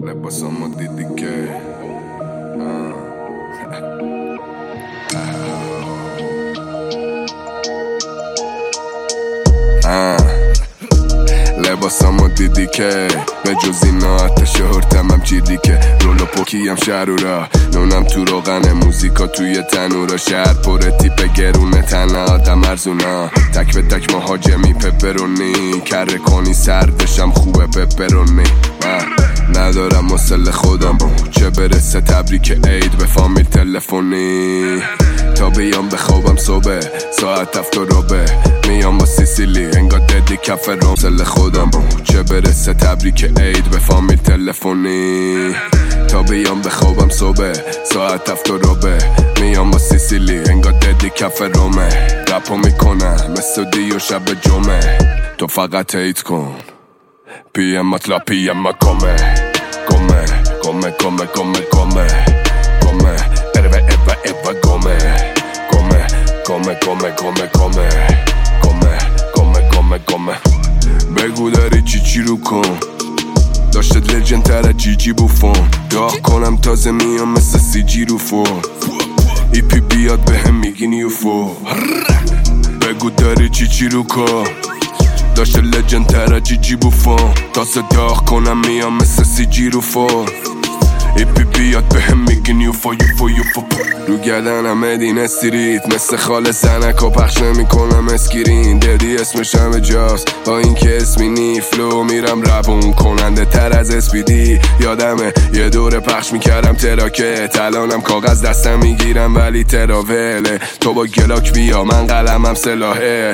لباسامو دیدی که لباسامو دیدی که به جز اینا آتش هرتمم چیدی که رولو پوکیم شهرورا نونم تو روغن موزیکا توی تنورا شهر پر تیپ گرونه تنه آدم ارزونا تک به تک مهاجمی پپرونی کره کنی سردشم خوبه پپرونی ندارم مسل خودم چه برسه تبریک عید به فامیل تلفنی تا بیام بخوابم صبح ساعت 7 ربع میام با سیسیلی انگار ددی کف روم مسل خودم چه برسه تبریک عید به فامیل تلفنی تا بیام بخوابم صبح ساعت 7 ربع میام با سیسیلی انگار ددی کف رومه رپو میکنم مثل دیو شب جمعه تو فقط عید کن پیم مطلب پیم مکمه گمه گمه گمه گمه گمه گمه اربه ابا ابا گمه گمه گمه گمه گمه گمه گمه گمه گمه گمه بگو داری چی رو کن داشتت لجن تره جی بوفون داغ کنم تازه میام مثل CG رو فون ایپی بیاد به هم میگین یوفو بگو داری چی رو کن داشته لجن تره جی بوفون تازه داغ کنم میام مثل CG رو فون ایپی بیاد به هم میگین یوفو یوفو یوفو رو گردنم مدین استریت مثل خال زنک و پخش نمی کنم اسکرین دردی اسمش همه جاست با این که اسمی نی فلو میرم روون کننده تر از اسپیدی یادمه یه دور پخش میکردم تراکه الانم کاغذ دستم میگیرم ولی تراوله تو با گلاک بیا من قلمم سلاحه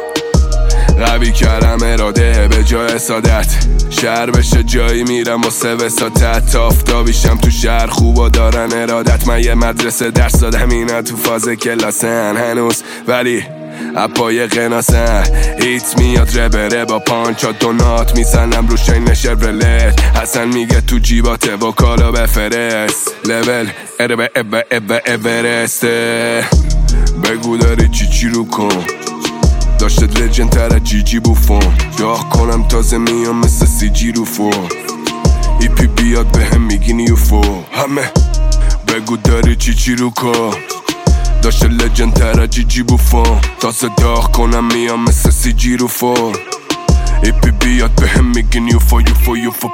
قوی کردم اراده به جای سادت شهر بشه جایی میرم واسه وساطت تا آفتابیشم تو شهر خوبا دارن ارادت من یه مدرسه درس دادم اینا تو فاز کلاسن هنوز ولی اپای قناسن هیت میاد ربره با پانچا دونات میزنم رو شین شورلت حسن میگه تو جیبات وکالا بفرست لول اربه ابه ابه اورسته بگو داری چی رو کن داشتت لجن تره جی بوفون داغ کنم تازه میام مثل CG رو فون ایپی بیاد به هم میگین یوفو همه بگو داری چی رو کن داشته لجن تره جی بوفون تازه داغ کنم میام مثل CG رو فون ایپی بیاد به هم میگین یوفو یوفو یوفو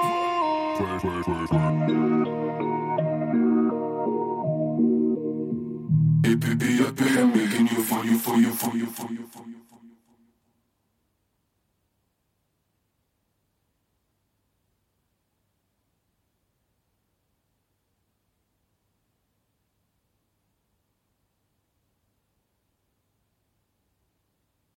ایپی بیاد به هم میگین یوفو یوفو یوفو یوفو